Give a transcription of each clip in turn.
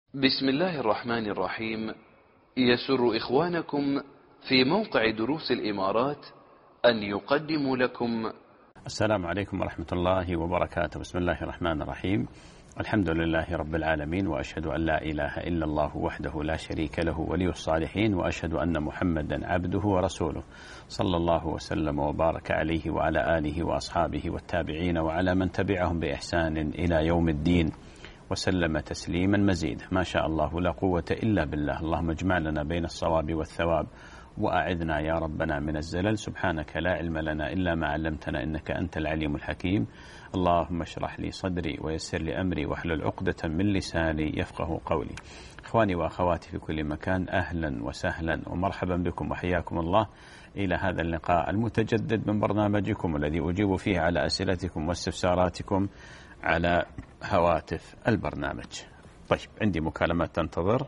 بسم الله الرحمن الرحيم. يسر إخوانكم في موقع دروس الإمارات أن يقدموا لكم. السلام عليكم ورحمة الله وبركاته. بسم الله الرحمن الرحيم. الحمد لله رب العالمين، وأشهد أن لا إله إلا الله وحده لا شريك له ولي الصالحين، وأشهد أن محمدا عبده ورسوله، صلى الله وسلم وبارك عليه وعلى آله وأصحابه والتابعين وعلى من تبعهم بإحسان إلى يوم الدين، وسلم تسليما مزيدا. ما شاء الله لا قوة إلا بالله. اللهم اجمع لنا بين الصواب والثواب، وأعذنا يا ربنا من الزلل. سبحانك لا علم لنا إلا ما علمتنا، إنك أنت العليم الحكيم. اللهم اشرح لي صدري ويسر لي أمري واحلل عقدة من لساني يفقه قولي. إخواني وأخواتي في كل مكان، أهلا وسهلا ومرحبا بكم وحياكم الله إلى هذا اللقاء المتجدد من برنامجكم الذي أجيب فيه على أسئلتكم واستفساراتكم على هواتف البرنامج. طيب، عندي مكالمات تنتظر.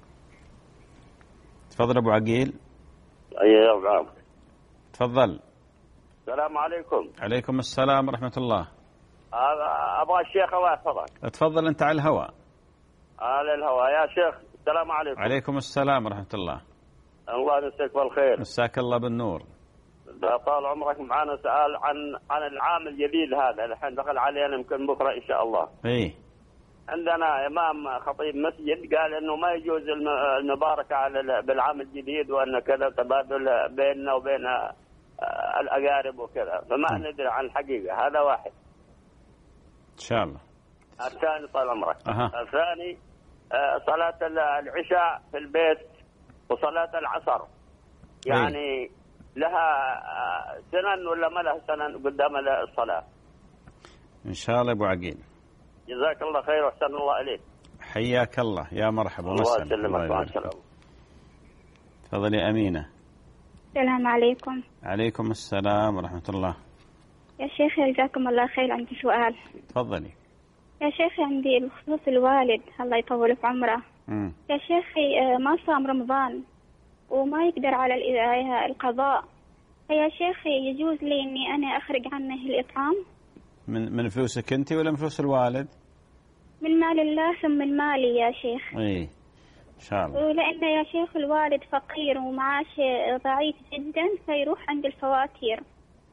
تفضل أبو عقيل. أيوة، تفضل. السلام عليكم. عليكم السلام ورحمة الله. أبغى الشيخ الله يحفظك. تفضل، أنت على الهواء. على الهواء يا شيخ. السلام عليكم. عليكم السلام ورحمة الله. الله يمسك بالخير. مساك الله بالنور. طال عمرك. معنا سؤال عن العام الجديد هذا الحين دخل علينا، يمكن بكرة إن شاء الله. إيه. عندنا إمام خطيب مسجد قال إنه ما يجوز المباركة على بالعام الجديد، وأن كذا تبادل بيننا وبين الأقارب وكذا، فما ندري عن الحقيقة. هذا واحد. إن شاء الله. الثاني طال عمرك. الثاني صلاة العشاء في البيت وصلاة العصر، يعني لها سنن ولا ما لها سنن قدام الصلاة؟ إن شاء الله أبو عقيل. جزاك الله خير وأحسن الله إليك. حياك الله، يا مرحبا وسهلا. الله يسلمك. تفضلي أمينة. السلام عليكم. عليكم السلام ورحمة الله. يا شيخ جزاكم الله خير، عندي سؤال. تفضلي. يا شيخ عندي بخصوص الوالد، الله يطول في عمره. يا شيخي ما صام رمضان وما يقدر على القضاء، فيا شيخي يجوز لي إني أنا أخرج عنه الإطعام؟ من فلوسك أنت ولا من فلوس الوالد؟ من مال الله ثم من مالي يا شيخ. إيه إن شاء الله. ولأن يا شيخ الوالد فقير ومعاش ضعيف جدا، فيروح عند الفواتير.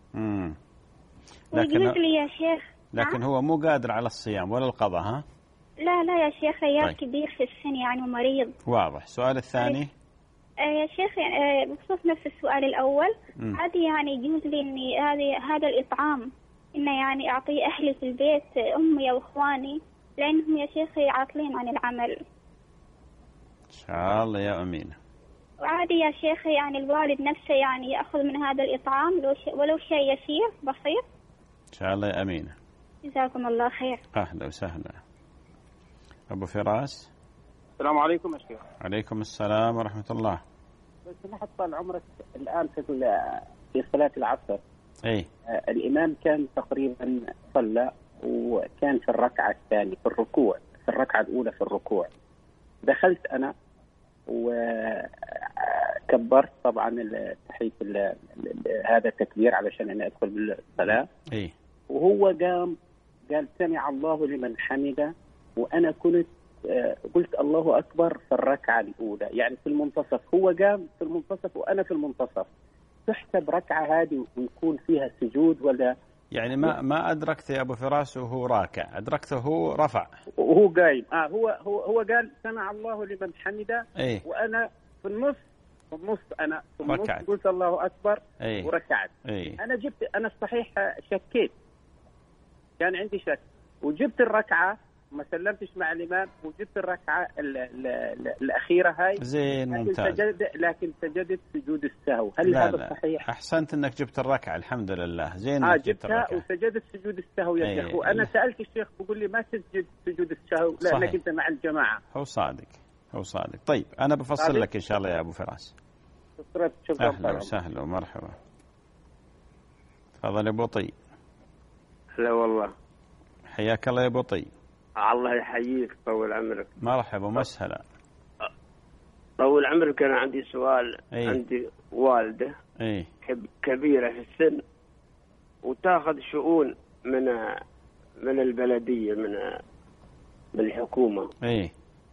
ويجوز لي يا شيخ. لكن هو مو قادر على الصيام ولا القضاء، ها؟ لا يا شيخ، ريال كبير في السن يعني ومريض. واضح. السؤال الثاني يا شيخ بخصوص نفس السؤال الأول، هذه يعني يجوز لي إني هذا الإطعام إنه يعني أعطيه أهلي في البيت، أمي وإخواني، لأنهم يا شيخ عاطلين عن العمل. إن شاء الله يا أمينة. وعادي يا شيخ يعني الوالد نفسه يعني يأخذ من هذا الإطعام ولو شيء يسير بسيط. إن شاء الله يا أمينة. جزاكم الله خير. أهلا وسهلا. أبو فراس. السلام عليكم يا شيخ. عليكم السلام ورحمة الله. بس سمحت طال عمرك، الآن في صلاة العصر الإمام كان تقريبا صلى وكان في الركعة الثانية في الركوع، في الركعة الأولى في الركوع. دخلت أنا وكبرت طبعا تحية هذا التكبير علشان أنا أدخل بالصلاة. وهو قال سمع الله لمن حمده، وأنا كنت قلت الله أكبر في الركعة الأولى، يعني في المنتصف. هو قام في المنتصف وأنا في المنتصف. تحسب ركعة هذه ويكون فيها سجود ولا؟ يعني ما أدركت يا أبو فراس وهو راكع، أدركته هو رفع وهو قايم. هو قال سمع الله لمن حمده. وأنا في النص أنا في النص قلت الله أكبر وركعت. أنا الصحيح شكيت، كان عندي شك، وجبت الركعة ما سلمتش مع الإمام، وجبت الركعة الأخيرة هاي زين ممتاز. لكن سجدت سجود السهو. هل هذا صحيح؟ أحسنت أنك جبت الركعة، الحمد لله. زين جبتها وسجدت سجود السهو يا شيخ. وأنا سألت الشيخ بقول لي ما تسجد سجود السهو لأنك أنت مع الجماعة. هو صادق. طيب أنا بفصل لك إن شاء الله يا أبو فراس. أهلا وسهلا ومرحبا. تفضل يا أبو طي. لا والله. حياك الله يا أبو طي. الله يحييك، طول عمرك. مرحبا ومسهلا. طول عمرك. أنا عندي سؤال. عندي والدة كبيرة في السن، وتاخذ شؤون من البلدية، من الحكومة.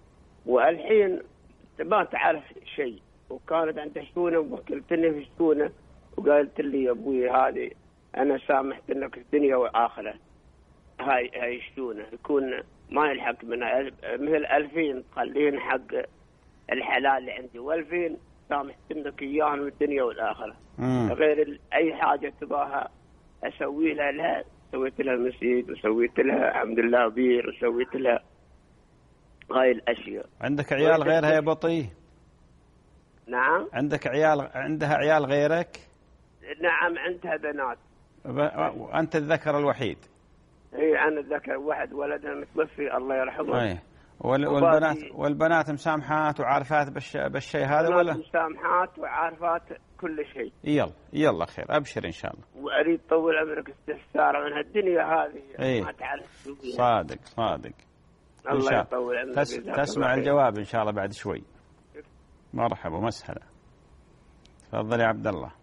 والحين ما تعرف شيء، وكانت عند شتونه وقلتني في شتونه، وقالت لي يا ابوي هذه انا سامحت انك في الدنيا والاخره، هاي شتونه يكون ما يلحق منها مثل 2000 تخلين حق الحلال اللي عندي، و2000 سامحت انك اياهم في الدنيا والاخره. غير اي حاجه تباها اسوي لها سويت لها مسجد، وسويت لها الحمد لله بير، وسويت لها هاي الاشياء. عندك عيال غيرها يا بطي؟ نعم. عندك عيال، عندها عيال غيرك؟ نعم عندها بنات. وأنت الذكر الوحيد؟ اي انا الذكر واحد، ولدها متوفي الله يرحمه. اي والبنات مسامحات وعارفات بالشيء هذا ولا؟ مسامحات وعارفات كل شيء. يلا خير، ابشر ان شاء الله. واريد طول عمرك استفسار من هالدنيا هذه ما تعرف. صادق. الله يطول عمرك. تسمع الجواب ان شاء الله بعد شوي. مرحبا ومسهلا. تفضل يا عبد الله.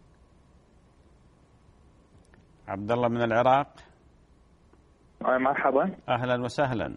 عبد الله من العراق. مرحبا. اهلا وسهلا.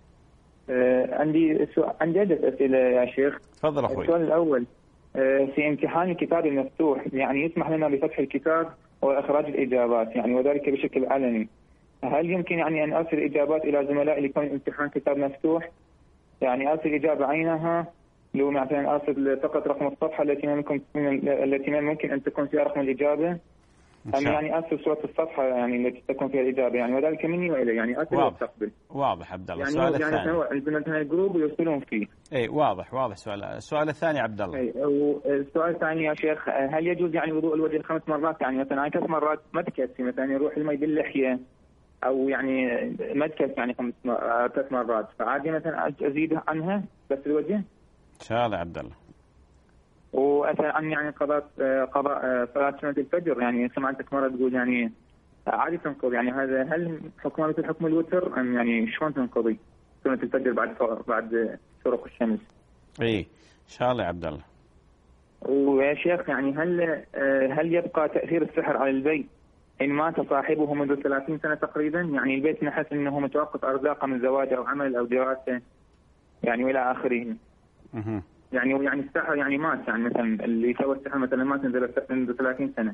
عندي عدة أسئلة يا شيخ. تفضل أخوي. السؤال الأول، في امتحان الكتاب المفتوح يعني يسمح لنا بفتح الكتاب وإخراج الإجابات يعني وذلك بشكل علني، هل يمكن يعني أن أرسل إجابات إلى زملائي لكون الامتحان كتاب مفتوح؟ يعني أرسل إجابة عينها، لو مثلا أرسل فقط رقم الصفحة التي ممكن أن تكون فيها رقم الإجابة، أم يعني أرسل صورة الصفحة يعني التي تكون فيها الإجابة يعني وذلك مني وإلي يعني أرسل واستقبل. واضح عبد الله. يعني السؤال الثاني عندنا مثلا جروب ويرسلون فيه. اي واضح السؤال الثاني عبد الله. السؤال الثاني يا شيخ، هل يجوز يعني وضوء الوجه 5 مرات؟ يعني مثلا 3 مرات ما تكفي، مثلا يروح المي باللحية أو يعني ما تكفي يعني 3 مرات، فعادي مثلا أزيد عنها بس الوجه؟ إن شاء الله عبد الله. وأسأل عن يعني قضاء صلاة سنة الفجر، يعني سمعتك مرة تقول يعني عادي تنقضي، يعني هذا هل حكمها مثل حكم الوتر أم يعني شلون تنقضي سنة الفجر بعد شروق الشمس؟ إيه إن شاء الله يا عبد الله. ويا شيخ يعني هل يبقى تأثير السحر على البيت إن مات صاحبه منذ 30 سنة تقريبا؟ يعني البيت نحس إنه متوقف أرزاقه من زواج أو عمل أو دراسة يعني وإلى آخره. يعني السحر يعني مات، يعني مثلا اللي سوى السحر مثلا مات منذ 30 سنة.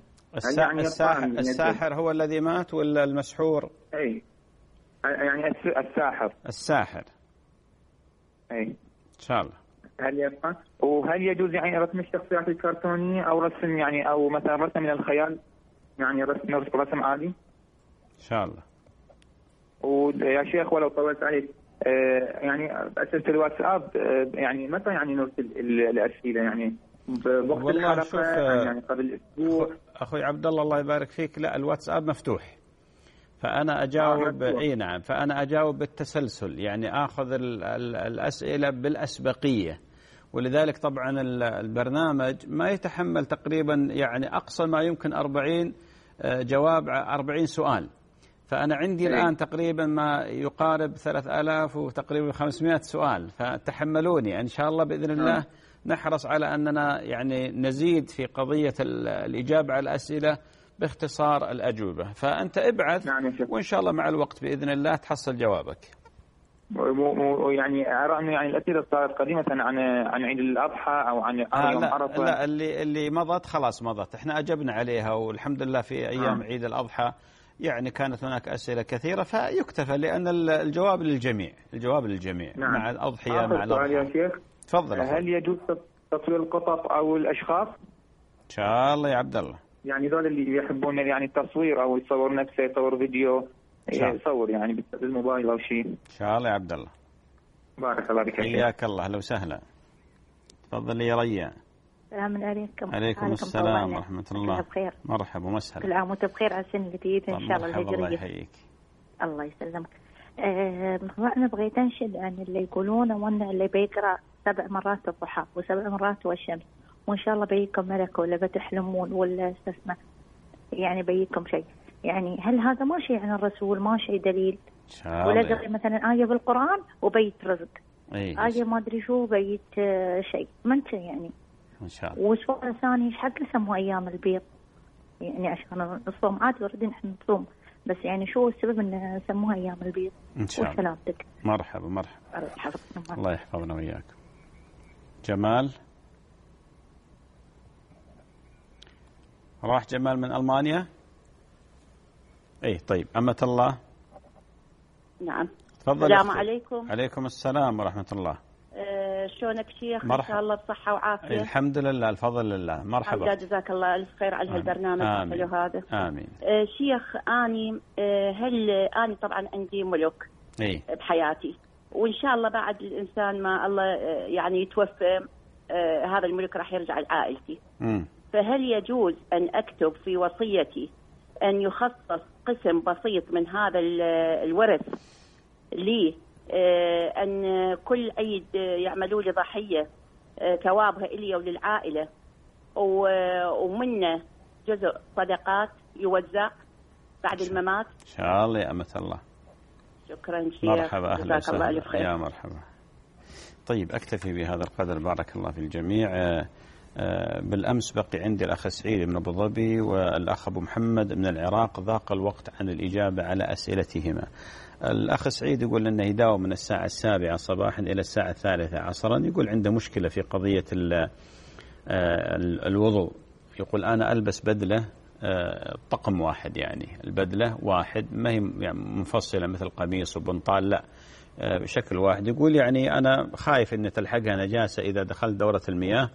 الساحر هو الذي مات ولا المسحور؟ اي يعني الساحر اي ان شاء الله. هل يبقى؟ وهل يجوز يعني رسم الشخصيات الكرتونية او رسم يعني او مثلا رسم من الخيال يعني رسم عادي؟ ان شاء الله. ويا شيخ ولو طولت عليك يعني أسئلة الواتساب يعني متى يعني نرسل الأسئلة يعني بوقت الحلقة يعني قبل أسبوع؟ أخوي عبد الله يبارك فيك، لا الواتساب مفتوح، فأنا أجاوب نعم، فأنا أجاوب بالتسلسل، يعني آخذ الأسئلة بالأسبقية، ولذلك طبعا البرنامج ما يتحمل تقريبا يعني أقصى ما يمكن 40 جواب 40 سؤال، فأنا عندي الآن تقريبا ما يقارب 3000 وتقريبا 500 سؤال، فتحملوني إن شاء الله بإذن الله. نحرص على أننا يعني نزيد في قضية الإجابة على الأسئلة باختصار الأجوبة، فأنت ابعث وإن شاء الله مع الوقت بإذن الله تحصل جوابك. ويعني أرى أنه يعني الأسئلة صارت قديمة عن عيد الأضحى أو عن يوم عرفة. لا اللي مضت خلاص مضت، احنا أجبنا عليها والحمد لله في أيام عيد الأضحى يعني كانت هناك أسئلة كثيرة فيكتفى، لأن الجواب للجميع نعم. مع الأضحية مع الأضحى. يا شيخ تفضل. هل يجوز تصوير القطط أو الأشخاص؟ إن شاء الله يا عبد الله. يعني ذول اللي يحبون يعني التصوير أو يصور نفسه يصور فيديو يصور يعني بالموبايل أو شيء. إن شاء الله يا عبد الله. بارك الله بك. حياك الله، أهلا وسهلا. تفضل يا ريان. السلام عليكم. عليكم السلام ورحمة الله. بخير. مرحبا ومسهلا. كل عام وانت بخير على السنة الجديدة إن شاء الله الهجرية. الله يحييك. الله يسلمك. أنا بغيت أنشد عن اللي يقولون وأن اللي بيقرأ 7 مرات الضحى و7 مرات والشمس وإن شاء الله بيكم ملك ولا بتحلمون ولا استسمع يعني بيكم شيء، يعني هل هذا ما شيء عن الرسول؟ ما شيء دليل؟ ولا قرأ مثلا آية بالقرآن وبيت رزق، آية ما أدري شو بيت شيء منت يعني إن شاء الله. والسؤال الثاني إيش حق سموا أيام البيض؟ يعني عشان نصوم عادي ورد نحن نصوم، بس يعني شو السبب ان سموها ايام البيض؟ ان شاء الله. وسلامتك. مرحبا مرحبا. الله يحفظنا وياكم. جمال راح جمال من ألمانيا. اي طيب. أمة الله. نعم. تفضل. السلام عليكم. عليكم السلام ورحمة الله. شلونك شيخ؟ مرحبا. إن شاء الله بصحة وعافية. الحمد لله الفضل لله. مرحبا. جزاك الله ألف خير على هالبرنامج الحلو هذا. آمين. شيخ أني طبعا عندي ملك بحياتي، وإن شاء الله بعد الإنسان ما الله يعني يتوفى هذا الملك راح يرجع لعائلتي. فهل يجوز أن أكتب في وصيتي أن يخصص قسم بسيط من هذا الورث لي، أن كل عيد يعملوا لي ضحية ثوابها إلي وللعائلة، ومنه جزء صدقات يوزع بعد الممات؟ إن شاء الله يا أمة الله. شكرا شيخ. مرحبا. أهلا جزاك الله ألف خير. يا مرحبا. طيب أكتفي بهذا القدر. بارك الله في الجميع. بالأمس بقي عندي الأخ سعيد من أبو ظبي والأخ أبو محمد من العراق، ضاق الوقت عن الإجابة على أسئلتهما. الأخ سعيد يقول أنه يداوم من الساعة 7 صباحا إلى الساعة 3 عصرا. يقول عنده مشكلة في قضية الوضوء. يقول أنا ألبس بدلة طقم واحد، يعني البدلة واحد، ما هي يعني منفصلة مثل قميص وبنطال، لا بشكل واحد. يقول يعني أنا خايف أن تلحقها نجاسة إذا دخلت دورة المياه،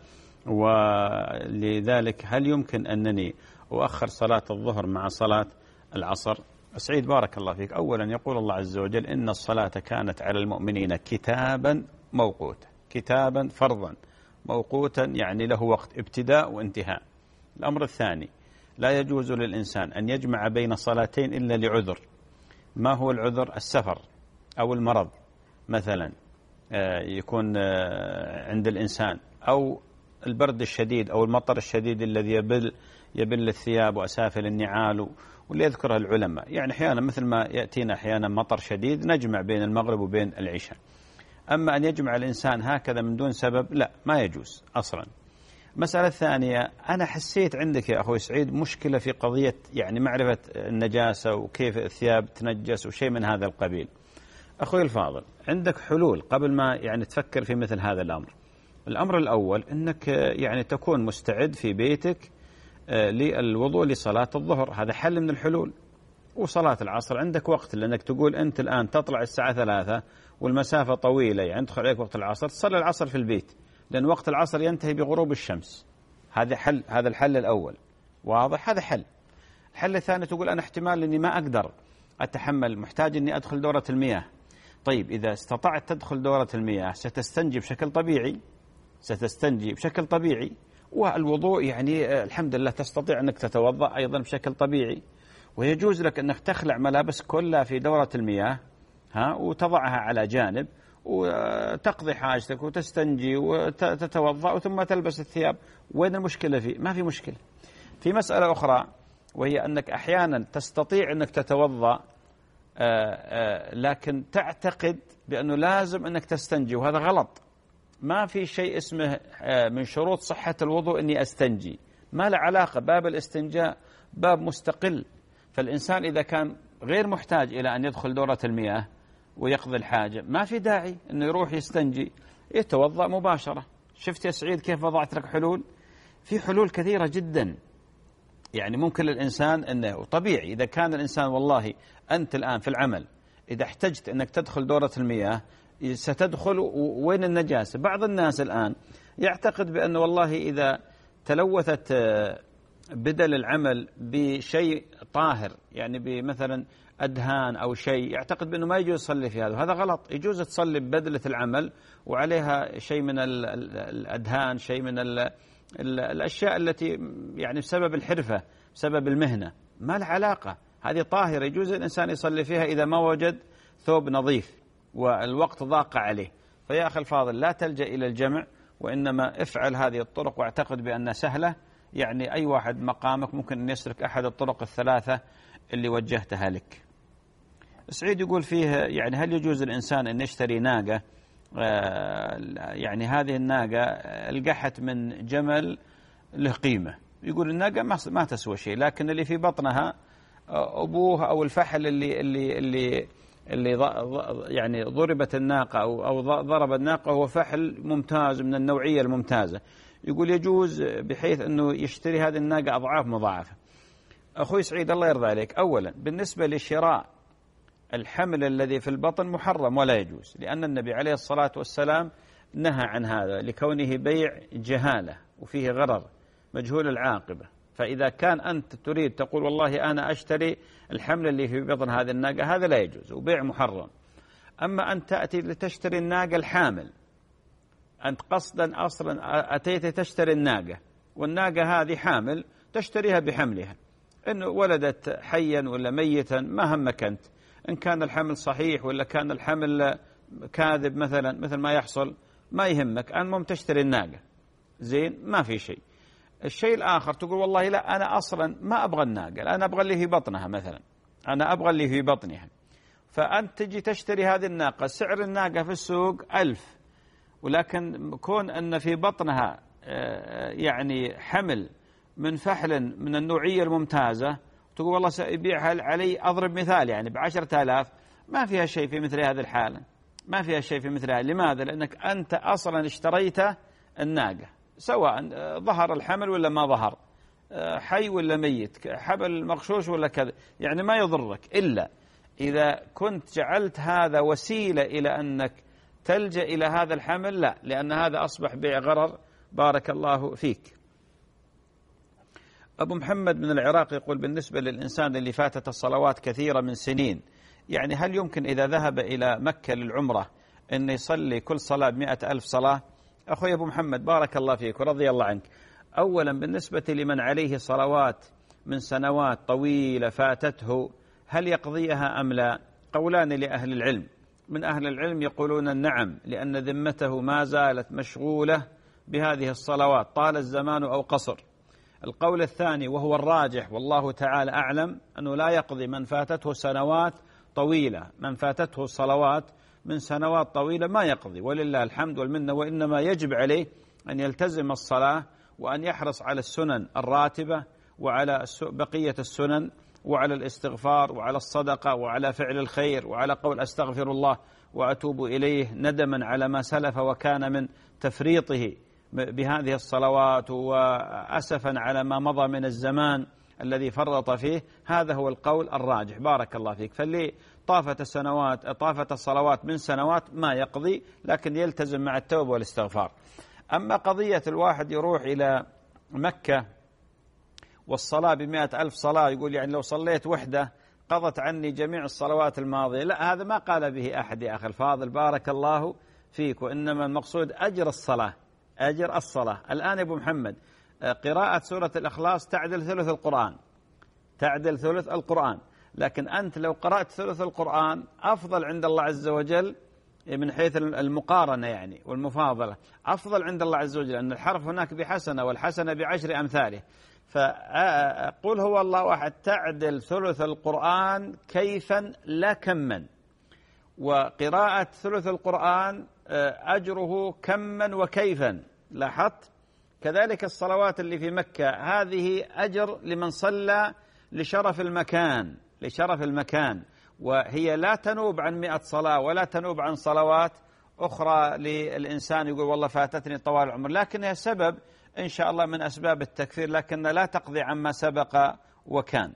ولذلك هل يمكن أنني أؤخر صلاة الظهر مع صلاة العصر؟ سعيد بارك الله فيك. أولا يقول الله عز وجل إن الصلاة كانت على المؤمنين كتابا موقوتا، كتابا فرضا موقوتا، يعني له وقت ابتداء وانتهاء. الأمر الثاني لا يجوز للإنسان أن يجمع بين صلاتين إلا لعذر. ما هو العذر؟ السفر أو المرض مثلا يكون عند الإنسان، أو البرد الشديد أو المطر الشديد الذي يبل الثياب وأسافل النعال، واللي يذكرها العلماء. يعني أحيانا مثل ما يأتينا أحيانا مطر شديد نجمع بين المغرب وبين العشاء. أما أن يجمع الإنسان هكذا من دون سبب لا، ما يجوز أصلا. مسألة ثانية، أنا حسيت عندك يا أخوي سعيد مشكلة في قضية يعني معرفة النجاسة وكيف الثياب تنجس وشيء من هذا القبيل. أخوي الفاضل عندك حلول قبل ما يعني تفكر في مثل هذا الأمر. الأمر الأول أنك يعني تكون مستعد في بيتك للوضوء لصلاة الظهر، هذا حل من الحلول. وصلاة العصر عندك وقت، لأنك تقول أنت الآن تطلع الساعة 3 والمسافة طويلة، يعني تدخل عليك وقت العصر، تصلي العصر في البيت، لأن وقت العصر ينتهي بغروب الشمس. هذا حل، هذا الحل الأول واضح، هذا حل. الحل الثاني تقول أنا احتمال أني ما أقدر أتحمل، محتاج أني أدخل دورة المياه. طيب إذا استطعت تدخل دورة المياه ستستنجي بشكل طبيعي، ستستنجي بشكل طبيعي، والوضوء يعني الحمد لله تستطيع أنك تتوضأ أيضا بشكل طبيعي. ويجوز لك أنك تخلع ملابس كلها في دورة المياه وتضعها على جانب وتقضي حاجتك وتستنجي وتتوضأ ثم تلبس الثياب. وين المشكلة فيه؟ ما في مشكلة. في مسألة أخرى وهي أنك أحيانا تستطيع أنك تتوضأ لكن تعتقد بأنه لازم أنك تستنجي، وهذا غلط. ما في شيء اسمه من شروط صحة الوضوء أني أستنجي، ما له علاقة. باب الاستنجاء باب مستقل. فالإنسان إذا كان غير محتاج إلى أن يدخل دورة المياه ويقضي الحاجة، ما في داعي أنه يروح يستنجي، يتوضأ مباشرة. شفت يا سعيد كيف وضعت لك حلول؟ في حلول كثيرة جدا. يعني ممكن للإنسان أنه طبيعي إذا كان الإنسان والله أنت الآن في العمل إذا احتجت أنك تدخل دورة المياه ستدخل، وين النجاسة؟ بعض الناس الآن يعتقد بأنه والله إذا تلوثت بدل العمل بشيء طاهر، يعني بمثلا أدهان أو شيء، يعتقد بأنه ما يجوز يصلي في هذا، وهذا غلط. يجوز تصلي ببدلة العمل وعليها شيء من الأدهان، شيء من الأشياء التي يعني بسبب الحرفة بسبب المهنة، ما له علاقة. هذه طاهرة يجوز الإنسان يصلي فيها إذا ما وجد ثوب نظيف والوقت ضاق عليه. فيا أخي الفاضل لا تلجأ إلى الجمع، وإنما افعل هذه الطرق واعتقد بأنها سهلة. يعني أي واحد مقامك ممكن أن يسلك أحد الطرق الثلاثة اللي وجهتها لك. سعيد يقول فيه يعني هل يجوز الإنسان أن يشتري ناقة، يعني هذه الناقة القحت من جمل له قيمة، يقول الناقة ما تسوى شيء، لكن اللي في بطنها أبوه أو الفحل اللي يعني ضربت الناقة أو ضرب الناقة هو فحل ممتاز من النوعية الممتازة، يقول يجوز بحيث أنه يشتري هذه الناقة أضعاف مضاعفة. أخوي سعيد الله يرضى عليك، أولا بالنسبة لشراء الحمل الذي في البطن محرم ولا يجوز، لأن النبي عليه الصلاة والسلام نهى عن هذا لكونه بيع جهالة وفيه غرر مجهول العاقبة. فإذا كان أنت تريد تقول والله أنا أشتري الحمل اللي في بطن هذه الناقة، هذا لا يجوز وبيع محرم. أما أن تأتي لتشتري الناقة الحامل، أنت قصدا أصلا أتيت تشتري الناقة والناقة هذه حامل، تشتريها بحملها، إنه ولدت حيا ولا ميتا ما همك أنت، إن كان الحمل صحيح ولا كان الحمل كاذب مثلا مثل ما يحصل ما يهمك، المهم تشتري الناقة زين ما في شيء. الشيء الآخر تقول والله لا أنا أصلا ما أبغى الناقة، أنا أبغى اللي في بطنها مثلا، أنا أبغى اللي في بطنها، فأنت تجي تشتري هذه الناقة، سعر الناقة في السوق 1000، ولكن كون أن في بطنها يعني حمل من فحل من النوعية الممتازة، تقول والله سأبيعها علي، أضرب مثال يعني ب10,000، ما فيها شيء في مثل هذه الحالة، ما فيها شيء في مثلها. لماذا؟ لأنك أنت أصلا اشتريت الناقة سواء ظهر الحمل ولا ما ظهر، حي ولا ميت، حبل مغشوش ولا كذا، يعني ما يضرك، إلا إذا كنت جعلت هذا وسيلة إلى أنك تلجأ إلى هذا الحمل، لا، لأن هذا أصبح بيع غرر. بارك الله فيك. أبو محمد من العراق يقول بالنسبة للإنسان اللي فاتت الصلوات كثيرة من سنين، يعني هل يمكن إذا ذهب إلى مكة للعمرة أن يصلي كل صلاة ب100,000 صلاة؟ أخوي أبو محمد بارك الله فيك ورضي الله عنك، أولا بالنسبة لمن عليه صلوات من سنوات طويلة فاتته، هل يقضيها أم لا؟ قولان لأهل العلم، من أهل العلم يقولون نعم، لأن ذمته ما زالت مشغولة بهذه الصلوات طال الزمان أو قصر. القول الثاني وهو الراجح والله تعالى أعلم، أنه لا يقضي من فاتته سنوات طويلة، من فاتته الصلوات من سنوات طويلة ما يقضي ولله الحمد والمنة، وإنما يجب عليه أن يلتزم الصلاة وأن يحرص على السنن الراتبة وعلى بقية السنن وعلى الاستغفار وعلى الصدقة وعلى فعل الخير وعلى قول أستغفر الله وأتوب إليه ندما على ما سلف وكان من تفريطه بهذه الصلوات وأسفا على ما مضى من الزمان الذي فرط فيه. هذا هو القول الراجح. بارك الله فيك. فاللي طافت الصلوات من سنوات ما يقضي، لكن يلتزم مع التوبة والاستغفار. أما قضية الواحد يروح إلى مكة والصلاة ب100,000 صلاة، يقول يعني لو صليت وحدة قضت عني جميع الصلوات الماضية، لا، هذا ما قال به أحد يا أخي الفاضل بارك الله فيك، وإنما المقصود أجر الصلاة، أجر الصلاة. الآن يا أبو محمد قراءة سورة الإخلاص تعدل ثلث القرآن، تعدل ثلث القرآن، لكن أنت لو قرأت ثلث القرآن أفضل عند الله عز وجل من حيث المقارنة يعني والمفاضلة، أفضل عند الله عز وجل أن الحرف هناك ب1 والحسنة ب10 أمثاله. فقل هو الله أحد تعدل ثلث القرآن كيفا لا كما، وقراءة ثلث القرآن أجره كما وكيفا. لاحظت؟ كذلك الصلوات اللي في مكة هذه أجر لمن صلى لشرف المكان، لشرف المكان، وهي لا تنوب عن 100 صلاة ولا تنوب عن صلوات أخرى للإنسان يقول والله فاتتني طوال العمر، لكنها سبب إن شاء الله من أسباب التكفير، لكن لا تقضي عما سبق وكان.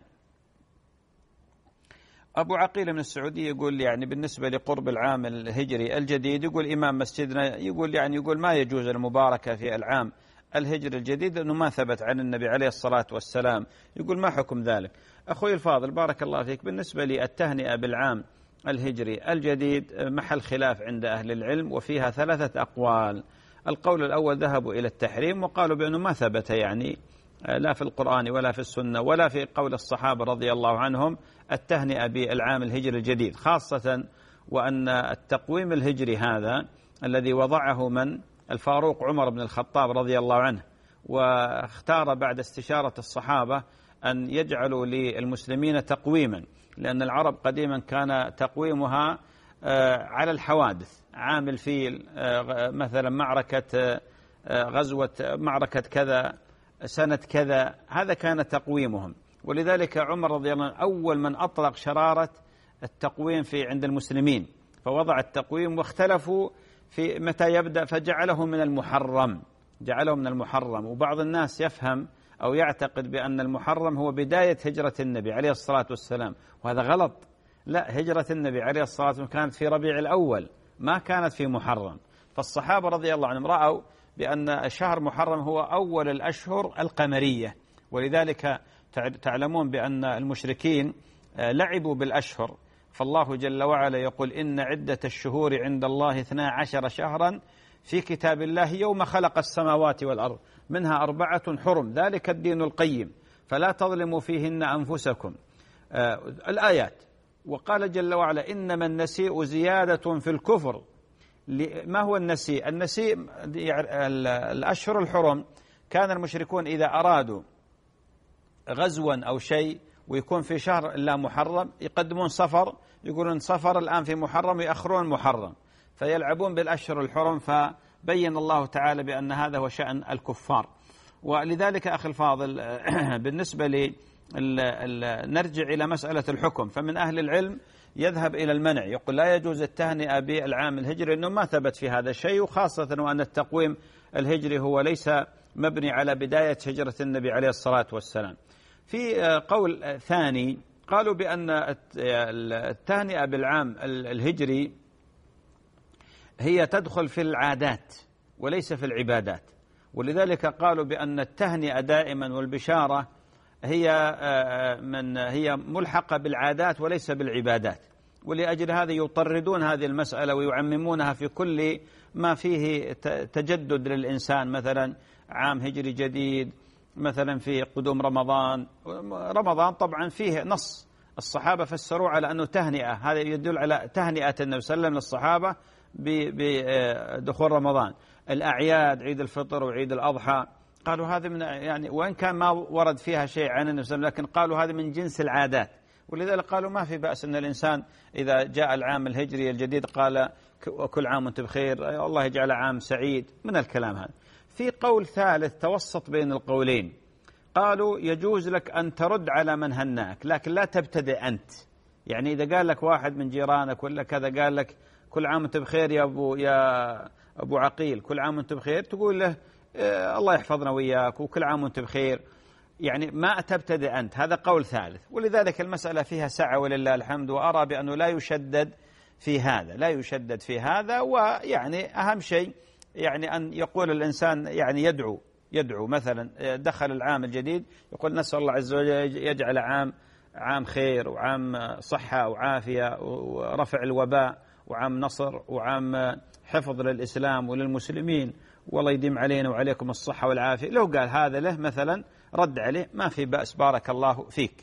أبو عقيل من السعودية يقول يعني بالنسبة لقرب العام الهجري الجديد، يقول إمام مسجدنا يقول ما يجوز المباركة في العام الهجري الجديد لأنه ما ثبت عن النبي عليه الصلاة والسلام. يقول ما حكم ذلك؟ أخوي الفاضل بارك الله فيك، بالنسبة للتهنئة بالعام الهجري الجديد محل خلاف عند أهل العلم، وفيها 3 أقوال. القول الأول ذهبوا إلى التحريم وقالوا بأنه ما ثبت يعني لا في القرآن ولا في السنة ولا في قول الصحابة رضي الله عنهم التهنئة بالعام الهجري الجديد، خاصة وأن التقويم الهجري هذا الذي وضعه من الفاروق عمر بن الخطاب رضي الله عنه، واختار بعد استشارة الصحابة أن يجعلوا للمسلمين تقويما، لأن العرب قديما كان تقويمها على الحوادث، عام الفيل مثلا، معركة غزوة، معركة كذا، سنة كذا، هذا كان تقويمهم. ولذلك عمر رضي الله عنه أول من أطلق شرارة التقويم عند المسلمين، فوضع التقويم واختلفوا في متى يبدأ فجعله من المحرم، جعله من المحرم. وبعض الناس يفهم أو يعتقد بأن المحرم هو بداية هجرة النبي عليه الصلاة والسلام، وهذا غلط. لا، هجرة النبي عليه الصلاة والسلام كانت في ربيع الأول، ما كانت في محرم. فالصحابة رضي الله عنهم رأوا بأن شهر محرم هو أول الأشهر القمرية، ولذلك تعلمون بأن المشركين لعبوا بالأشهر، فالله جل وعلا يقول إن عدة الشهور عند الله 12 شهرا في كتاب الله يوم خلق السماوات والأرض منها 4 حرم ذلك الدين القيم فلا تظلموا فيهن أنفسكم. الآيات. وقال جل وعلا إنما النسيء زيادة في الكفر. ما هو النسيء؟ النسيء الأشهر الحرم كان المشركون إذا أرادوا غزوا أو شيء ويكون في شهر لا محرم يقدمون صفر، يقولون صفر الآن في محرم ويأخرون محرم، فيلعبون بالأشهر الحرم. فبين الله تعالى بأن هذا هو شأن الكفار. ولذلك أخي الفاضل بالنسبة لي نرجع إلى مسألة الحكم، فمن أهل العلم يذهب إلى المنع، يقول لا يجوز التهنئة بالعام الهجري أنه ما ثبت في هذا الشيء، وخاصة وأن التقويم الهجري هو ليس مبني على بداية هجرة النبي عليه الصلاة والسلام. في قول ثاني قالوا بأن التهنئة بالعام الهجري هي تدخل في العادات وليس في العبادات، ولذلك قالوا بأن التهنئة دائما والبشارة هي ملحقة بالعادات وليس بالعبادات، ولأجل هذا يطردون هذه المسألة ويعممونها في كل ما فيه تجدد للإنسان، مثلا عام هجري جديد، مثلا في قدوم رمضان طبعا فيه نص الصحابة فسروا على أنه تهنئة، هذا يدل على تهنئة النبي صلى الله عليه وسلم للصحابة بدخول رمضان. الأعياد عيد الفطر وعيد الأضحى قالوا هذا من يعني وإن كان ما ورد فيها شيء عن النبي صلى الله عليه وسلم، لكن قالوا هذا من جنس العادات، ولذلك قالوا ما في بأس أن الإنسان إذا جاء العام الهجري الجديد قال كل عام وأنت بخير، الله يجعل عام سعيد، من الكلام هذا. في قول ثالث توسط بين القولين، قالوا يجوز لك أن ترد على من هناك لكن لا تبتدئ أنت. يعني إذا قال لك واحد من جيرانك ولا كذا قال لك كل عام وأنت بخير يا أبو عقيل، كل عام وأنت بخير، تقول له الله يحفظنا وياك وكل عام وأنت بخير، يعني ما تبتدئ أنت. هذا قول ثالث، ولذلك المسألة فيها سعة ولله الحمد، وأرى بأنه لا يشدد في هذا، ويعني أهم شيء يعني أن يقول الإنسان يعني يدعو مثلا دخل العام الجديد يقول نسأل الله عز وجل يجعل عام خير وعام صحة وعافية ورفع الوباء وعام نصر وعام حفظ للإسلام وللمسلمين، والله يديم علينا وعليكم الصحة والعافية. لو قال هذا له مثلا رد عليه ما في بأس، بارك الله فيك.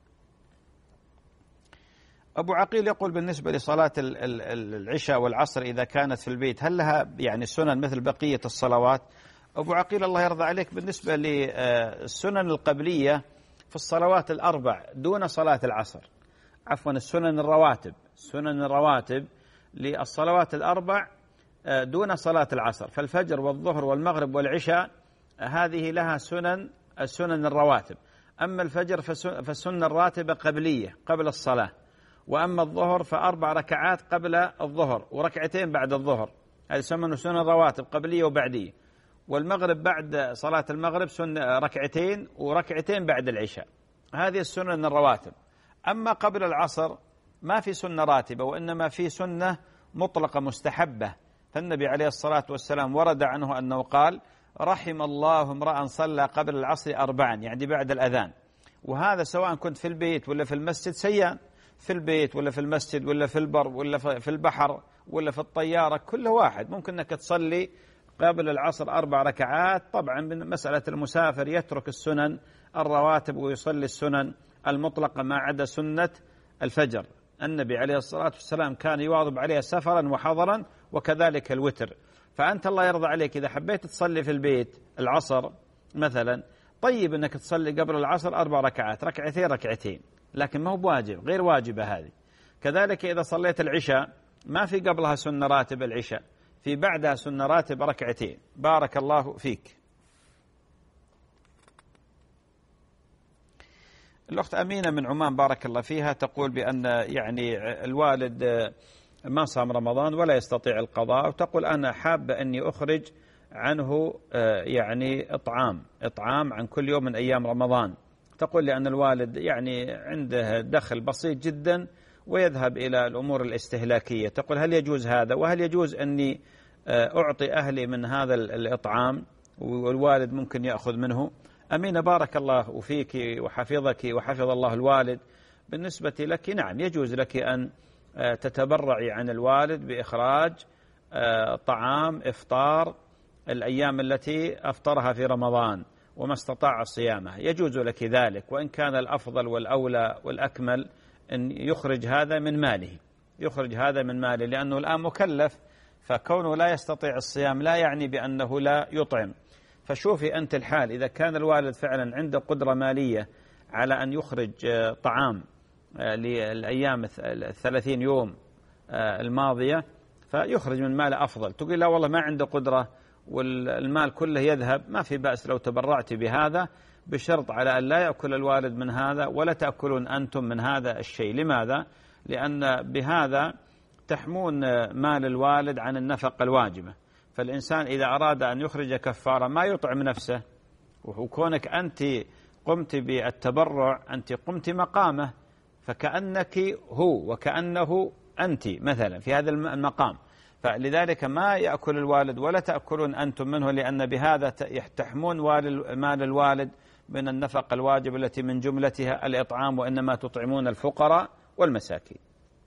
أبو عقيل يقول بالنسبة لصلاة العشاء والعصر إذا كانت في البيت هل لها يعني سنن مثل بقية الصلوات؟ أبو عقيل الله يرضى عليك، بالنسبة للسنن القبلية في الصلوات الأربع دون صلاة العصر، عفوا السنن الرواتب للصلوات الأربع دون صلاة العصر، فالفجر والظهر والمغرب والعشاء هذه لها السنن الرواتب. أما الفجر فالسنة الراتبة قبلية قبل الصلاة، وأما الظهر ف4 ركعات قبل الظهر وركعتين بعد الظهر، هذه يسمى سنن رواتب قبلية وبعدية. والمغرب بعد صلاة المغرب ركعتين وركعتين بعد العشاء، هذه السنن الرواتب. أما قبل العصر ما في سنة راتبة، وإنما في سنة مطلقة مستحبة، فالنبي عليه الصلاة والسلام ورد عنه أنه قال رحم الله امرأ صلى قبل العصر 4، يعني بعد الأذان. وهذا سواء كنت في البيت ولا في المسجد سيان، في البيت ولا في المسجد ولا في البر ولا في البحر ولا في الطيارة، كل واحد ممكن أنك تصلي قبل العصر 4 ركعات. طبعا من مسألة المسافر يترك السنن الرواتب ويصلي السنن المطلقة ما عدا سنة الفجر، النبي عليه الصلاة والسلام كان يواظب عليها سفرا وحضرا، وكذلك الوتر. فأنت الله يرضى عليك إذا حبيت تصلي في البيت العصر مثلا، طيب أنك تصلي قبل العصر 4 ركعات، ركعتين، لكن ما هو بواجب، غير واجبة هذه. كذلك إذا صليت العشاء ما في قبلها سنة راتب العشاء، في بعدها سنة راتب ركعتين، بارك الله فيك. الأخت أمينة من عمان بارك الله فيها تقول بأن يعني الوالد ما صام رمضان ولا يستطيع القضاء، وتقول أنا حابة أني أخرج عنه يعني إطعام عن كل يوم من أيام رمضان. تقول لأن الوالد يعني عنده دخل بسيط جدا ويذهب إلى الأمور الاستهلاكية. تقول هل يجوز هذا، وهل يجوز أني أعطي أهلي من هذا الإطعام والوالد ممكن يأخذ منه؟ أمينة بارك الله فيك وحفظك وحفظ الله الوالد. بالنسبة لك نعم يجوز لك أن تتبرعي عن الوالد بإخراج طعام إفطار الأيام التي أفطرها في رمضان وما استطاع صيامه، يجوز لك ذلك، وإن كان الأفضل والأولى والأكمل أن يخرج هذا من ماله، لأنه الآن مكلف، فكونه لا يستطيع الصيام لا يعني بأنه لا يطعم. فشوفي أنت الحال، إذا كان الوالد فعلا عنده قدرة مالية على أن يخرج طعام للأيام 30 يوم الماضية فيخرج من ماله أفضل. تقول لا والله ما عنده قدرة والمال كله يذهب، ما في بأس لو تبرعت بهذا، بشرط على أن لا يأكل الوالد من هذا ولا تأكلون أنتم من هذا الشيء. لماذا؟ لأن بهذا تحمون مال الوالد عن النفقة الواجبة. فالإنسان إذا أراد أن يخرج كفارة ما يطعم نفسه، وكونك أنت قمت بالتبرع أنت قمت مقامه، فكأنك هو وكأنه أنت مثلا في هذا المقام، فلذلك ما يأكل الوالد ولا تأكلون أنتم منه، لأن بهذا تحمون مال الوالد من النفقة الواجبة التي من جملتها الإطعام، وإنما تطعمون الفقراء والمساكين.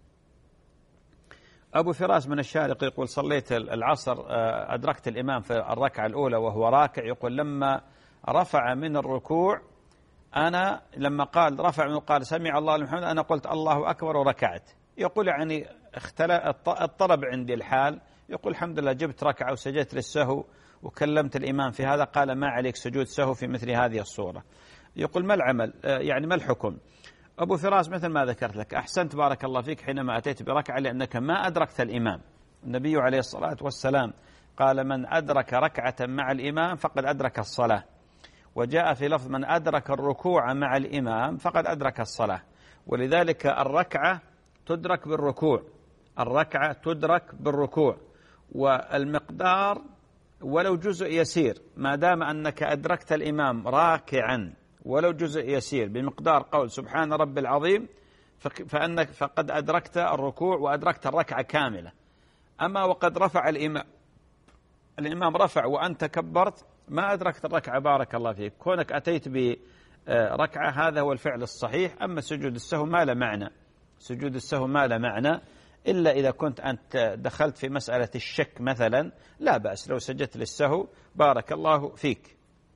أبو فراس من الشارق يقول صليت العصر أدركت الإمام في الركعة الأولى وهو راكع، يقول لما رفع من الركوع أنا لما قال رفع من قال سمع الله لمن حمده أنا قلت الله أكبر وركعت. يقول يعني اضطرب عندي الحال، يقول الحمد لله جبت ركعة وسجدت للسهو وكلمت الإمام في هذا، قال ما عليك سجود سهو في مثل هذه الصورة. يقول ما العمل يعني ما الحكم؟ أبو فراس مثل ما ذكرت لك أحسنت بارك الله فيك حينما أتيت بركعة، لأنك ما أدركت الإمام. النبي عليه الصلاة والسلام قال من أدرك ركعة مع الإمام فقد أدرك الصلاة، وجاء في لفظ من أدرك الركوع مع الإمام فقد أدرك الصلاة. ولذلك الركعة تدرك بالركوع، والمقدار ولو جزء يسير ما دام أنك أدركت الإمام راكعا ولو جزء يسير بمقدار قول سبحان رب العظيم فأنك فقد أدركت الركوع وأدركت الركعة كاملة. أما وقد رفع الإمام رفع وأنت كبرت ما أدركت الركعة بارك الله فيك. كونك أتيت بركعة هذا هو الفعل الصحيح. أما سجود السهو ما له معنى إلا إذا كنت أنت دخلت في مسألة الشك مثلا لا بأس لو سجدت للسهو بارك الله فيك.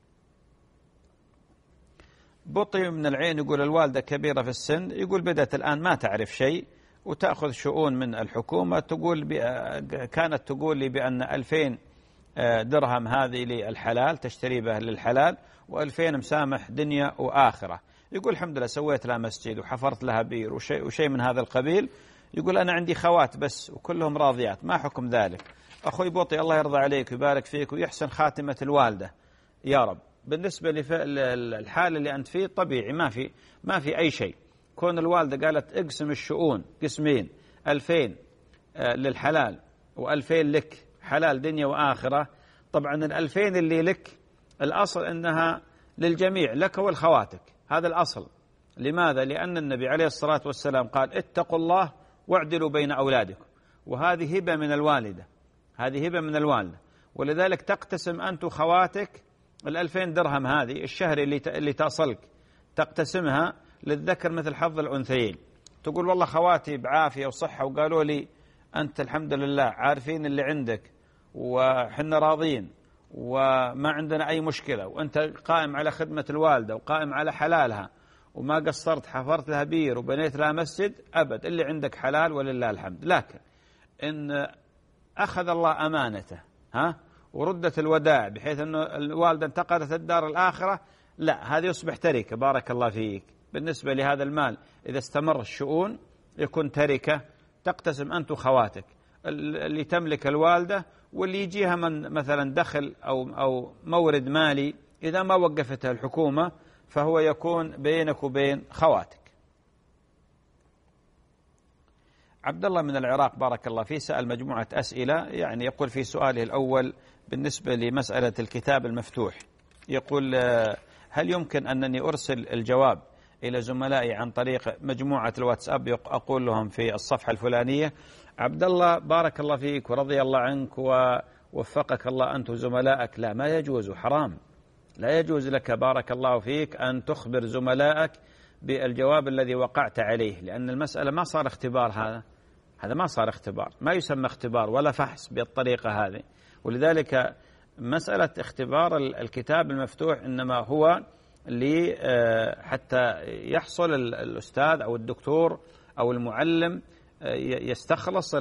بطي من العين يقول الوالدة كبيرة في السن، يقول بدأت الآن ما تعرف شيء وتأخذ شؤون من الحكومة، كانت تقول لي بأن 2000 درهم هذه للحلال تشتري به للحلال، و2000 مسامح دنيا وآخرة. يقول الحمد لله سويت لها مسجد وحفرت لها بير وشيء من هذا القبيل. يقول أنا عندي خوات بس وكلهم راضيات، ما حكم ذلك؟ أخوي بوطي الله يرضى عليك ويبارك فيك ويحسن خاتمة الوالدة يا رب. بالنسبة للحال اللي أنت فيه طبيعي ما في أي شيء. كون الوالدة قالت اقسم الشؤون قسمين 2000 للحلال و2000 لك حلال دنيا وآخرة، طبعا 2000 اللي لك الأصل أنها للجميع لك والخواتك، هذا الأصل. لماذا؟ لأن النبي عليه الصلاة والسلام قال اتقوا الله واعدلوا بين أولادكم، وهذه هبة من الوالدة، ولذلك تقتسم أنت وخواتك 2000 درهم هذه الشهر اللي تصلك تقتسمها للذكر مثل حظ الأنثيين. تقول والله خواتي بعافية وصحة وقالوا لي أنت الحمد لله عارفين اللي عندك وحنا راضين وما عندنا أي مشكلة، وأنت قائم على خدمة الوالدة وقائم على حلالها وما قصرت حفرت لها بير وبنيت لها مسجد، أبد اللي عندك حلال ولله الحمد. لكن إن أخذ الله أمانته وردت الوداع بحيث أن الوالدة انتقلت الدار الآخرة، لا هذا يصبح تركة بارك الله فيك. بالنسبة لهذا المال إذا استمر الشؤون يكون تركة تقتسم أنت وخواتك، اللي تملك الوالدة واللي يجيها من مثلا دخل أو مورد مالي إذا ما وقفتها الحكومة فهو يكون بينك وبين خواتك. عبد الله من العراق بارك الله فيه سأل مجموعة أسئلة، يعني يقول في سؤاله الأول بالنسبة لمسألة الكتاب المفتوح، يقول هل يمكن أنني أرسل الجواب إلى زملائي عن طريق مجموعة الواتساب أقول لهم في الصفحة الفلانية؟ عبد الله بارك الله فيك ورضي الله عنك ووفقك الله أنت وزملائك، لا ما يجوز، حرام، لا يجوز لك بارك الله فيك أن تخبر زملائك بالجواب الذي وقعت عليه، لأن المسألة ما صار اختبار، هذا ما صار اختبار، ما يسمى اختبار ولا فحص بالطريقة هذه. ولذلك مسألة اختبار الكتاب المفتوح إنما هو حتى يحصل الأستاذ أو الدكتور أو المعلم يستخلص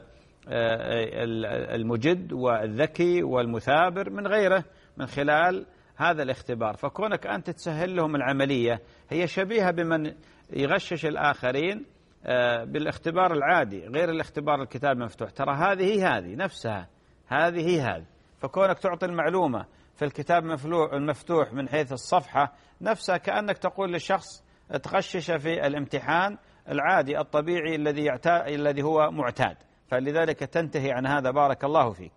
المجد والذكي والمثابر من غيره من خلال هذا الاختبار. فكونك أنت تسهل لهم العملية هي شبيهة بمن يغشش الآخرين بالاختبار العادي غير الاختبار الكتاب المفتوح. ترى هذه نفسها، هذه فكونك تعطي المعلومة في الكتاب المفتوح من حيث الصفحة نفسها كأنك تقول للشخص تغشش في الامتحان العادي الطبيعي الذي هو معتاد، فلذلك تنتهي عن هذا بارك الله فيك.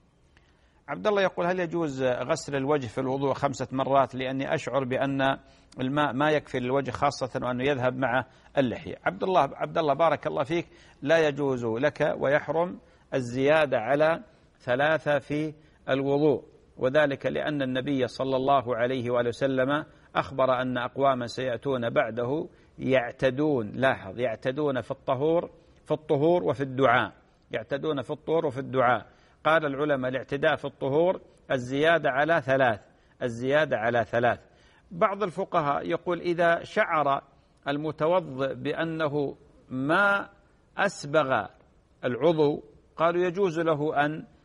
عبد الله يقول هل يجوز غسل الوجه في الوضوء 5 مرات لأني أشعر بأن الماء ما يكفي للوجه خاصة وأنه يذهب مع اللحية؟ عبد الله بارك الله فيك لا يجوز لك ويحرم الزيادة على 3 في الوضوء، وذلك لأن النبي صلى الله عليه وآله وسلم أخبر أن أقواما سيأتون بعده يعتدون، لاحظ، يعتدون في الطهور وفي الدعاء، يعتدون في الطهور وفي الدعاء. قال العلماء الاعتداء في الطهور الزيادة على 3، الزيادة على 3. بعض الفقهاء يقول إذا شعر المتوضئ بأنه ما أسبغ العضو قالوا يجوز له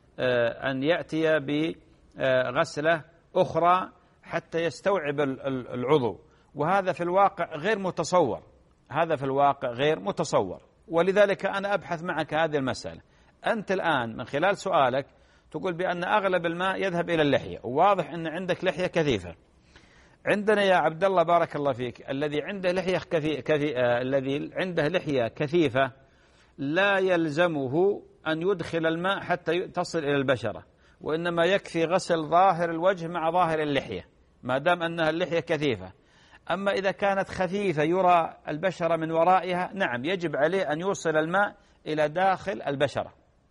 أن يأتي بغسلة أخرى حتى يستوعب العضو، وهذا في الواقع غير متصور، هذا في الواقع غير متصور. ولذلك أنا أبحث معك هذه المسألة. أنت الآن من خلال سؤالك تقول بأن أغلب الماء يذهب إلى اللحية، وواضح أن عندك لحية كثيفة. عندنا يا عبد الله بارك الله فيك الذي عنده لحية الذي عنده لحية كثيفة لا يلزمه أن يدخل الماء حتى تصل إلى البشرة، وإنما يكفي غسل ظاهر الوجه مع ظاهر اللحية ما دام أنها اللحية كثيفة. أما إذا كانت خفيفة يرى البشرة من ورائها، نعم يجب عليه أن يوصل الماء إلى داخل البشرة،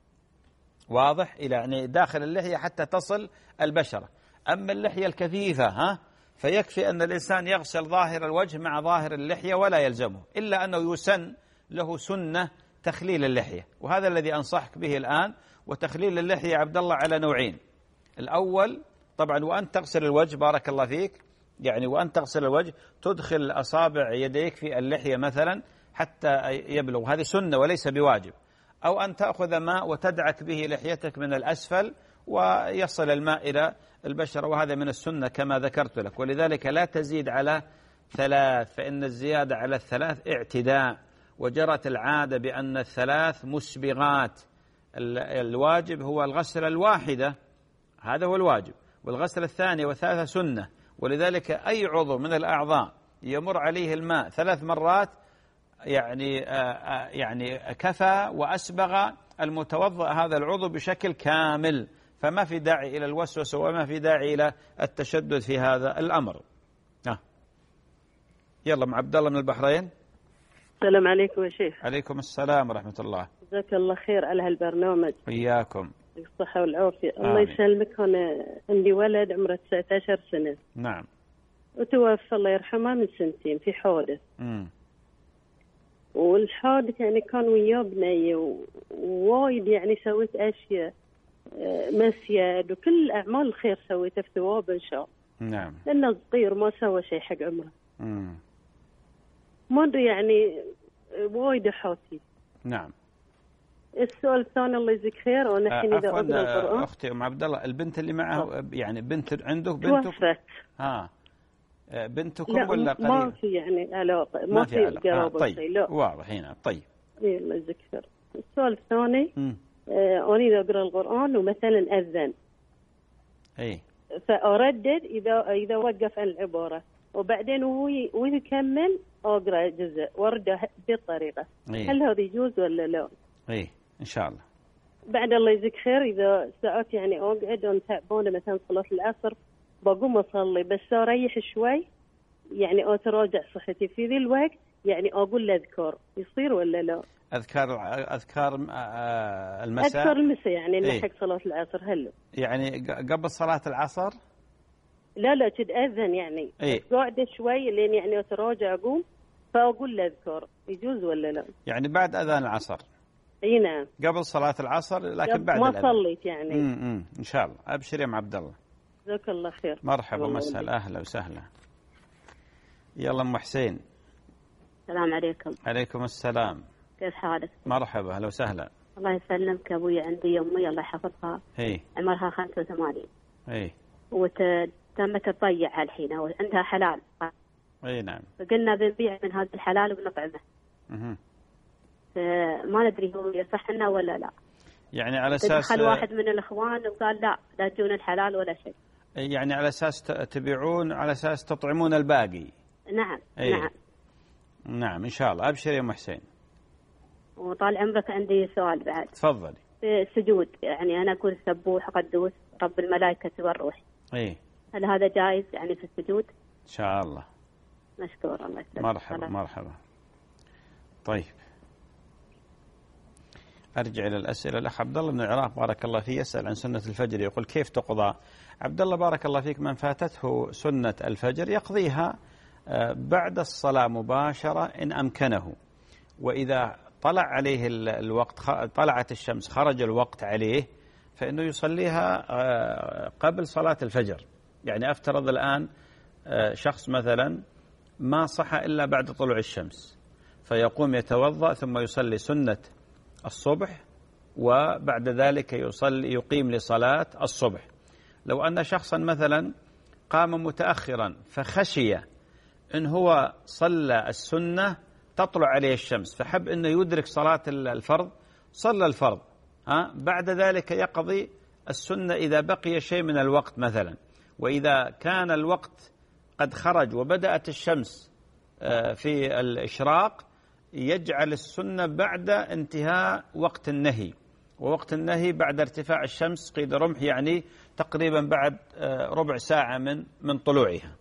واضح، إلى يعني داخل اللحية حتى تصل البشرة. أما اللحية الكثيفة فيكفي أن الإنسان يغسل ظاهر الوجه مع ظاهر اللحية ولا يلزمه، إلا أنه يسن له سنة تخليل اللحية، وهذا الذي أنصحك به الآن. وتخليل اللحية يا عبد الله على نوعين. الأول طبعا وأن تغسل الوجه بارك الله فيك، يعني وأن تغسل الوجه تدخل أصابع يديك في اللحية مثلا حتى يبلغ، هذه سنة وليس بواجب. أو أن تأخذ ماء وتدعك به لحيتك من الأسفل ويصل الماء إلى البشرة، وهذا من السنة كما ذكرت لك. ولذلك لا تزيد على 3، فإن الزيادة على 3 اعتداء، وجرت العادة بأن 3 مسبغات. الواجب هو الغسل الواحدة، هذا هو الواجب، والغسل الثاني والثالثة سنة. ولذلك أي عضو من الأعضاء يمر عليه الماء 3 مرات يعني كفى وأسبغ المتوضأ هذا العضو بشكل كامل، فما في داعي إلى الوسوسة وما في داعي إلى التشدد في هذا الأمر. يلا مع عبد الله من البحرين. السلام عليكم يا شيخ. عليكم السلام ورحمة الله. جزاك الله خير على هالبرنامج. وإياكم. الصحة والعافية. الله يسلمك. أنا عندي ولد عمره 19 سنة. نعم. وتوفى الله يرحمه من 2 سنين في حادث. والحادث يعني كان وياه بنية ووايد يعني سويت أشياء مسيد وكل أعمال الخير سويتها في ثواب إن شاء الله. نعم. لأنه صغير ما سوى شيء حق عمره. ما أدري يعني وايد حاتي. نعم. السؤال الثاني الله يجزيك خير. أنا الحين إذا أقرأ القرآن. أختي أم عبد الله البنت اللي معه يعني بنت عنده بنته توفت. بنتكم ولا قريب؟ ما في يعني علاقة، ما في قرابة. طيب. شيء لا. واضح هنا. طيب. إيه الله يجزيك خير. السؤال الثاني أنا إذا أقرأ القرآن ومثلا أذن. إيه. فأردد إذا وقف عن العبارة وبعدين وهو يكمل أقرأ جزء وأرده بالطريقة. هل هذا يجوز ولا لا؟ إن شاء الله. بعد الله يجزيك خير. إذا ساعات يعني أقعد وأنا تعبانة مثلا صلاة العصر بقوم أصلي بس أريح شوي يعني أتراجع صحتي في ذي الوقت يعني أقول أذكار يصير ولا لا؟ أذكار المساء. أذكار المساء يعني نحق صلاة العصر هل يعني قبل صلاة العصر؟ لا كد أذن يعني قاعدة شوي لين يعني أتراجع أقوم فأقول أذكار يجوز ولا لا؟ يعني بعد أذان العصر. اي نعم. قبل صلاة العصر لكن بعد ما صليت يعني. إن شاء الله. أبشر يا عبد الله. جزاك الله خير. مرحبا ومسهلا أهلا وسهلا. يلا أم حسين. السلام عليكم. عليكم السلام. كيف حالك؟ مرحبا أهلا وسهلا. الله يسلمك. أبوي عندي أمي الله يحفظها. عمرها 85. وتمت تضيعها الحين وعندها حلال. نعم. فقلنا بنبيع من هذا الحلال وبنطعمه. ما ندري هو يصح لنا ولا لا. يعني على أساس دخل واحد من الإخوان وقال لا تجون الحلال ولا شيء. يعني على أساس تبيعون على أساس تطعمون الباقي. نعم. نعم إن شاء الله. أبشر يا أم حسين. وطال عمرك عندي سؤال بعد. تفضلي. في السجود يعني أنا أقول سبوح قدوس رب الملائكة والروح. هل هذا جائز يعني في السجود؟ إن شاء الله. مشكور الله يسلمك. مرحبا. طيب أرجع إلى الأسئلة. الأخ عبد الله بن العراق بارك الله فيه يسأل عن سنة الفجر يقول كيف تقضى؟ عبد الله بارك الله فيك من فاتته سنة الفجر يقضيها بعد الصلاة مباشرة إن أمكنه، وإذا طلع عليه الوقت طلعت الشمس خرج الوقت عليه فإنه يصليها قبل صلاة الفجر. يعني أفترض الآن شخص مثلا ما صحى إلا بعد طلوع الشمس فيقوم يتوضأ ثم يصلي سنة الصبح وبعد ذلك يقيم لصلاة الصبح. لو أن شخصا مثلا قام متأخرا فخشي إن هو صلى السنة تطلع عليه الشمس فحب أنه يدرك صلاة الفرض صلى الفرض بعد ذلك يقضي السنة إذا بقي شيء من الوقت مثلا. وإذا كان الوقت قد خرج وبدأت الشمس في الإشراق يجعل السنة بعد انتهاء وقت النهي، ووقت النهي بعد ارتفاع الشمس قيد رمح يعني تقريبا بعد ربع ساعة من طلوعها.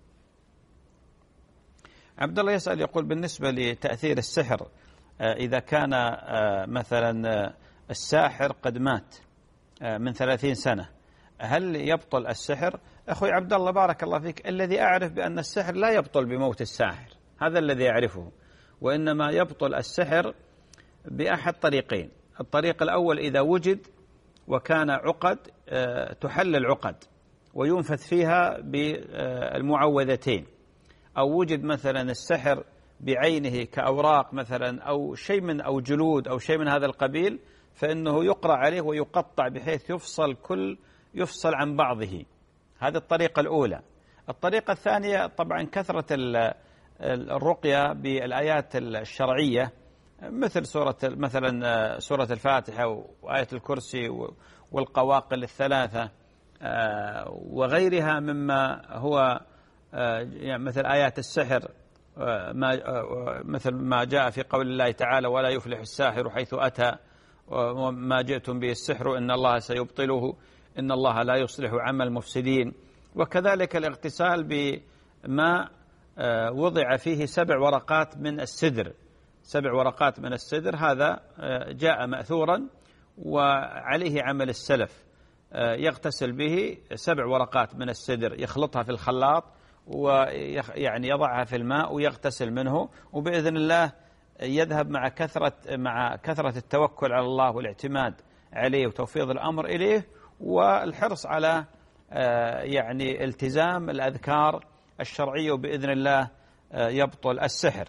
عبد الله يسأل يقول بالنسبة لتأثير السحر إذا كان مثلا الساحر قد مات من 30 سنة هل يبطل السحر؟ أخوي عبد الله بارك الله فيك الذي أعرف بأن السحر لا يبطل بموت الساحر، هذا الذي أعرفه، وإنما يبطل السحر بأحد طريقين. الطريق الأول إذا وجد وكان عقد تحل العقد وينفث فيها بالمعوذتين، أو وجد مثلا السحر بعينه كأوراق مثلا أو شيء من أو جلود أو شيء من هذا القبيل فإنه يقرأ عليه ويقطع بحيث يفصل عن بعضه. هذه الطريقة الأولى. الطريقة الثانية طبعا كثرة الرقية بالآيات الشرعية مثل سورة الفاتحة وآية الكرسي والقواقل الثلاثة وغيرها مما هو يعني مثل آيات السحر مثل ما جاء في قول الله تعالى ولا يفلح الساحر حيث أتى وما جئتم به السحر إن الله سيبطله إن الله لا يصلح عمل المفسدين. وكذلك الاغتسال بما وضع فيه 7 ورقات من السدر، 7 ورقات من السدر، هذا جاء مأثورا وعليه عمل السلف، يغتسل به 7 ورقات من السدر يخلطها في الخلاط ويعني يضعها في الماء ويغتسل منه، وبإذن الله يذهب مع كثرة التوكل على الله والاعتماد عليه وتوفيض الأمر إليه والحرص على يعني التزام الأذكار الشرعية، وبإذن الله يبطل السحر.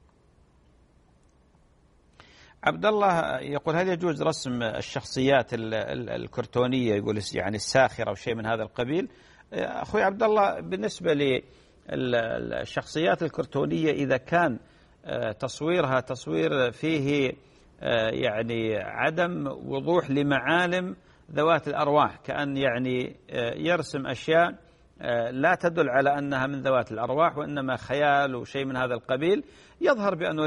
عبد الله يقول هل يجوز رسم الشخصيات الكرتونية يقول يعني الساخرة أو شيء من هذا القبيل؟ أخوي عبد الله بالنسبة للشخصيات الكرتونية إذا كان تصويرها تصوير فيه يعني عدم وضوح لمعالم ذوات الأرواح كأن يعني يرسم أشياء لا تدل على أنها من ذوات الأرواح، وإنما خيال وشيء من هذا القبيل، يظهر بأنه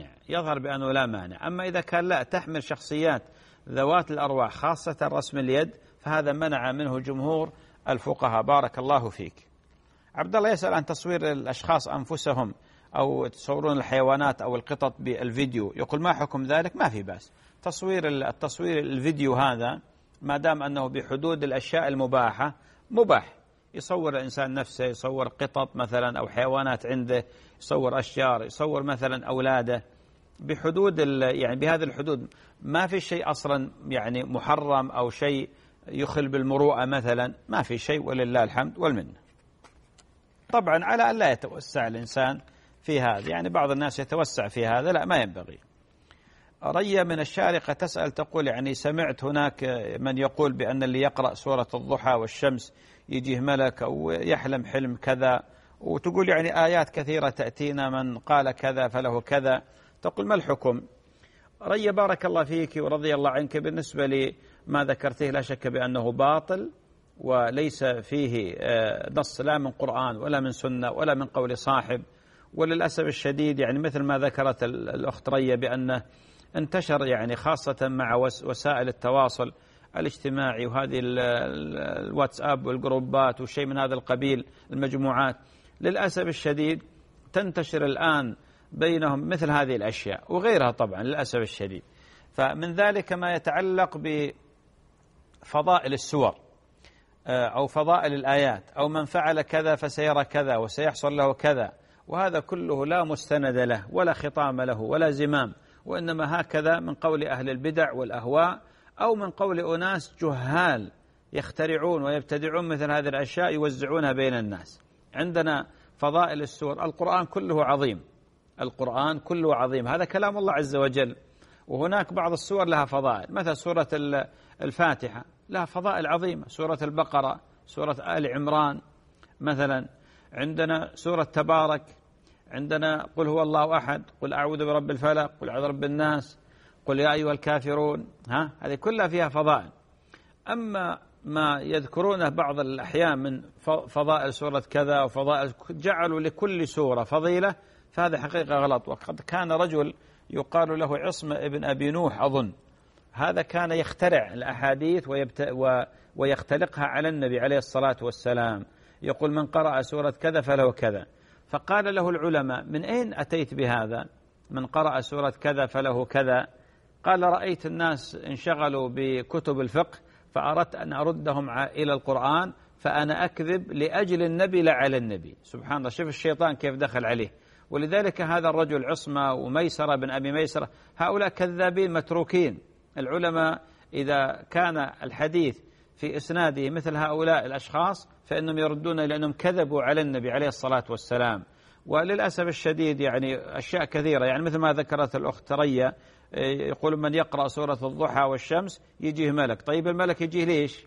لا مانع. أما إذا كان لا تحمل شخصيات ذوات الأرواح خاصة رسم اليد، فهذا منع منه جمهور الفقهاء. بارك الله فيك. عبد الله يسأل عن تصوير الأشخاص أنفسهم أو تصورون الحيوانات أو القطط بالفيديو، يقول ما حكم ذلك؟ ما في بأس. التصوير الفيديو هذا ما دام أنه بحدود الأشياء المباحة مباح. يصور الإنسان نفسه، يصور قطط مثلا أو حيوانات عنده، يصور أشجار، يصور مثلا أولاده بحدود يعني بهذه الحدود، ما في شيء أصلا يعني محرم أو شيء يخل بالمروءة مثلا، ما في شيء ولله الحمد والمنة. طبعا على أن لا يتوسع الإنسان في هذا، يعني بعض الناس يتوسع في هذا، لا ما ينبغي. ريا من الشارقة تسأل تقول يعني سمعت هناك من يقول بأن اللي يقرأ سورة الضحى والشمس يجيه ملك أو يحلم حلم كذا، وتقول يعني آيات كثيرة تأتينا من قال كذا فله كذا، تقول ما الحكم؟ ريا بارك الله فيك ورضي الله عنك، بالنسبة لما ذكرته لا شك بأنه باطل وليس فيه نص لا من قرآن ولا من سنة ولا من قول صاحب. وللأسف الشديد يعني مثل ما ذكرت الأخت ريا بأنه انتشر يعني خاصة مع وسائل التواصل الاجتماعي وهذه الواتساب والجروبات وشيء من هذا القبيل، المجموعات للأسف الشديد تنتشر الآن بينهم مثل هذه الأشياء وغيرها طبعا للأسف الشديد. فمن ذلك ما يتعلق بفضائل السور أو فضائل الآيات، أو من فعل كذا فسيرى كذا وسيحصل له كذا، وهذا كله لا مستند له ولا خطام له ولا زمام، وإنما هكذا من قول أهل البدع والأهواء أو من قول أناس جهال يخترعون ويبتدعون مثل هذه الأشياء يوزعونها بين الناس. عندنا فضائل السور، القرآن كله عظيم، القرآن كله عظيم، هذا كلام الله عز وجل. وهناك بعض السور لها فضائل، مثل سورة الفاتحة لها فضائل عظيمة، سورة البقرة، سورة آل عمران مثلا، عندنا سورة تبارك، عندنا قل هو الله أحد، قل أعوذ برب الفلق، قل أعوذ برب الناس، قل يا أيها الكافرون، هذه كلها فيها فضائل. أما ما يذكرونه بعض الأحيان من فضائل سورة كذا وفضائل، جعلوا لكل سورة فضيلة، فهذا حقيقة غلط. وقد كان رجل يقال له عصمة ابن أبي نوح أظن، هذا كان يخترع الأحاديث ويختلقها على النبي عليه الصلاة والسلام، يقول من قرأ سورة كذا فله كذا. فقال له العلماء من أين أتيت بهذا؟ من قرأ سورة كذا فله كذا. قال رأيت الناس انشغلوا بكتب الفقه فأردت أن أردهم إلى القرآن، فأنا أكذب لأجل النبي لا على النبي. سبحان الله، شوف الشيطان كيف دخل عليه. ولذلك هذا الرجل عصمة وميسرة بن أبي ميسرة هؤلاء كذابين متروكين. العلماء إذا كان الحديث في إسناده مثل هؤلاء الأشخاص فإنهم يردون لأنهم كذبوا على النبي عليه الصلاة والسلام. وللأسف الشديد يعني أشياء كثيرة، يعني مثل ما ذكرت الأخت ريا، يقول من يقرأ سورة الضحى والشمس يجيه ملك. طيب الملك يجيه ليش؟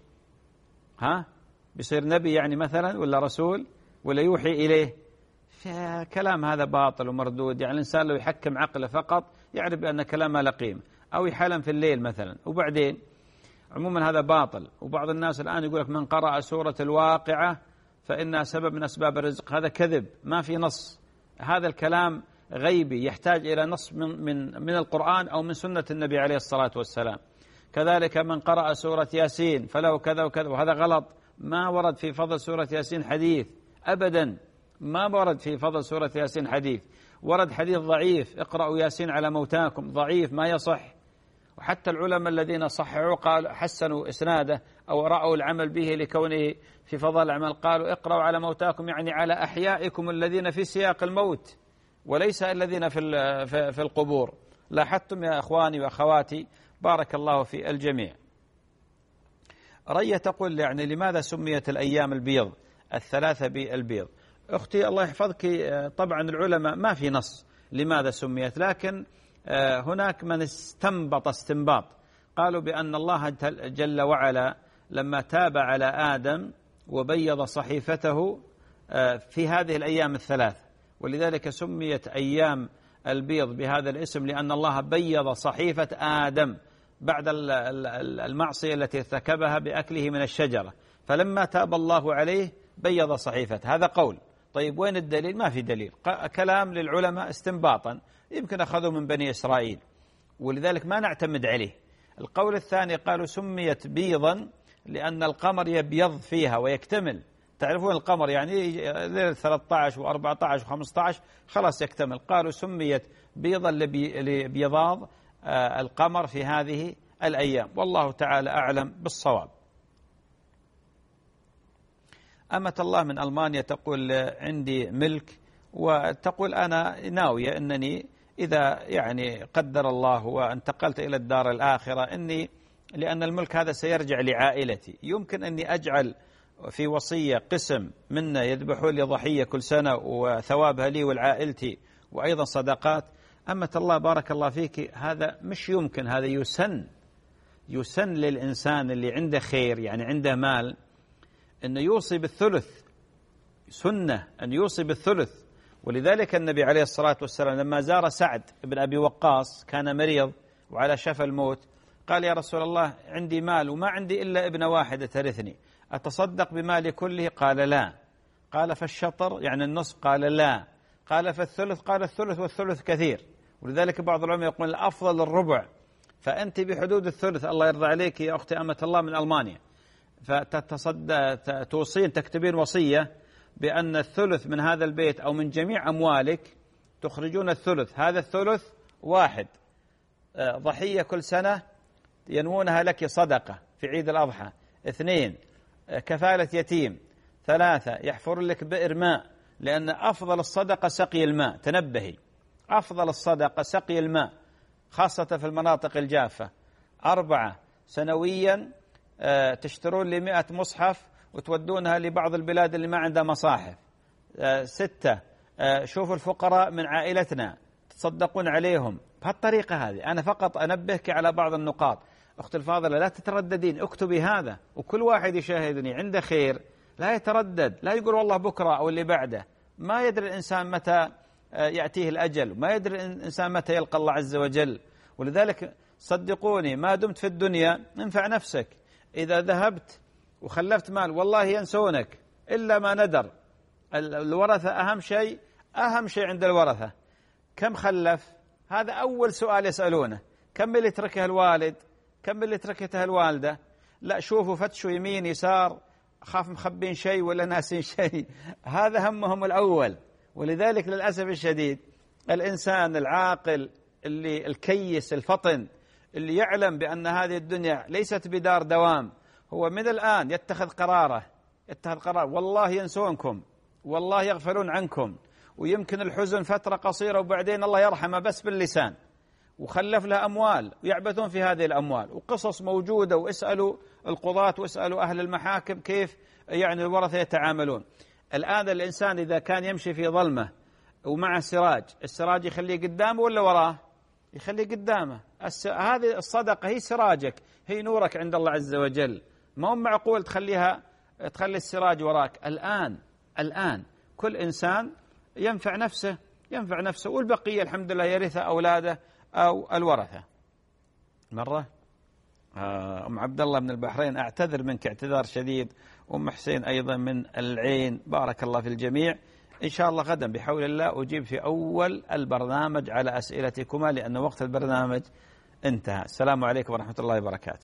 بيصير نبي يعني مثلا ولا رسول ولا يوحي إليه؟ كلام هذا باطل ومردود. يعني الإنسان لو يحكم عقله فقط يعرف بأن كلامه لا قيمة، أو يحلم في الليل مثلا، وبعدين عموما هذا باطل. وبعض الناس الآن يقول لك من قرأ سورة الواقعة فإنها سبب من أسباب الرزق، هذا كذب، ما في نص، هذا الكلام غيبي يحتاج إلى نص من القرآن أو من سنة النبي عليه الصلاة والسلام. كذلك من قرأ سورة ياسين فله كذا وكذا، وهذا غلط، ما ورد في فضل سورة ياسين حديث أبدا، ما ورد في فضل سورة ياسين حديث، ورد حديث ضعيف اقرأوا ياسين على موتاكم، ضعيف ما يصح. وحتى العلماء الذين صححوا قالوا حسنوا إسناده أو رأوا العمل به لكونه في فضل العمل، قالوا اقرأوا على موتاكم يعني على أحيائكم الذين في سياق الموت وليس الذين في القبور. لاحظتم يا أخواني وأخواتي بارك الله في الجميع. ريا تقول يعني لماذا سميت الأيام البيض الثلاثة بالبيض؟ أختي الله يحفظك، طبعا العلماء ما في نص لماذا سميت، لكن هناك من استنبط استنباط، قالوا بأن الله جل وعلا لما تاب على آدم وبيض صحيفته في هذه الأيام الثلاث، ولذلك سميت أيام البيض بهذا الاسم، لأن الله بيض صحيفة آدم بعد المعصية التي ارتكبها بأكله من الشجرة، فلما تاب الله عليه بيض صحيفته. هذا قول. طيب وين الدليل؟ ما في دليل، كلام للعلماء استنباطا، يمكن أخذوا من بني إسرائيل، ولذلك ما نعتمد عليه. القول الثاني قالوا سميت بيضا لأن القمر يبيض فيها ويكتمل. تعرفون القمر يعني ليلة 13 و14 و15 خلاص يكتمل. قالوا سميت بيضا لبيضاض القمر في هذه الأيام، والله تعالى أعلم بالصواب. أمة الله من ألمانيا تقول عندي ملك، وتقول أنا ناوية أنني إذا يعني قدر الله وانتقلت إلى الدار الآخرة أني لأن الملك هذا سيرجع لعائلتي، يمكن أني أجعل في وصية قسم منا يذبحون لي ضحية كل سنة وثوابها لي والعائلتي وأيضا صدقات. أمة الله بارك الله فيك، هذا مش يمكن، هذا يسن للإنسان اللي عنده خير يعني عنده مال أنه يوصي بالثلث، سنة أن يوصي بالثلث. ولذلك النبي عليه الصلاة والسلام لما زار سعد بن أبي وقاص كان مريض وعلى شفا الموت، قال يا رسول الله عندي مال وما عندي إلا ابنة واحدة ترثني، أتصدق بمالي كله؟ قال لا. قال فالشطر يعني النصف؟ قال لا. قال فالثلث؟ قال الثلث والثلث كثير. ولذلك بعض العلماء يقول الأفضل الربع، فأنت بحدود الثلث. الله يرضى عليك يا أختي أمة الله من ألمانيا، فتتصدى توصين تكتبين وصية بأن الثلث من هذا البيت أو من جميع أموالك تخرجون الثلث، هذا الثلث 1 ضحية كل سنة ينوونها لك صدقة في عيد الأضحى، 2 كفالة يتيم، 3 يحفر لك بئر ماء، لأن أفضل الصدقة سقي الماء، تنبهي، أفضل الصدقة سقي الماء خاصة في المناطق الجافة، 4 سنويا تشترون لي 100 مصحف وتودونها لبعض البلاد اللي ما عندها مصاحف، 6 شوفوا الفقراء من عائلتنا تصدقون عليهم. بهالطريقة هذه أنا فقط أنبهك على بعض النقاط. أخت الفاضلة لا تترددين، اكتبي هذا، وكل واحد يشاهدني عنده خير لا يتردد، لا يقول والله بكرة أو اللي بعده، ما يدري الإنسان متى يأتيه الأجل، ما يدري الإنسان متى يلقى الله عز وجل. ولذلك صدقوني ما دمت في الدنيا انفع نفسك، إذا ذهبت وخلفت مال والله ينسونك إلا ما ندر. الورثة أهم شيء عند الورثة. كم خلف؟ هذا أول سؤال يسألونه. كم اللي تركه الوالد؟ كم اللي تركته الوالدة؟ لا شوفوا فتشوا يمين يسار، خاف مخبين شيء ولا ناسين شيء، هذا همهم الأول. ولذلك للأسف الشديد الإنسان العاقل اللي الكيس الفطن اللي يعلم بأن هذه الدنيا ليست بدار دوام، هو من الآن يتخذ قرار والله ينسونكم، والله يغفلون عنكم، ويمكن الحزن فترة قصيرة وبعدين الله يرحمه بس باللسان، وخلف له أموال ويعبثون في هذه الأموال، وقصص موجودة، واسألوا القضاة واسألوا أهل المحاكم كيف يعني الورثة يتعاملون. الآن الإنسان إذا كان يمشي في ظلمة ومع السراج يخليه قدامه ولا وراه؟ يخليه قدامه. هذه الصدقة هي سراجك، هي نورك عند الله عز وجل، ما هو معقول تخلي السراج وراك. الآن كل إنسان ينفع نفسه والبقية الحمد لله يرث أولاده أو الورثة. مرة أم عبد الله من البحرين، أعتذر منك اعتذار شديد، أم حسين أيضا من العين، بارك الله في الجميع. إن شاء الله غدا بحول الله أجيب في أول البرنامج على أسئلتكما لأن وقت البرنامج انتهى. السلام عليكم ورحمة الله وبركاته.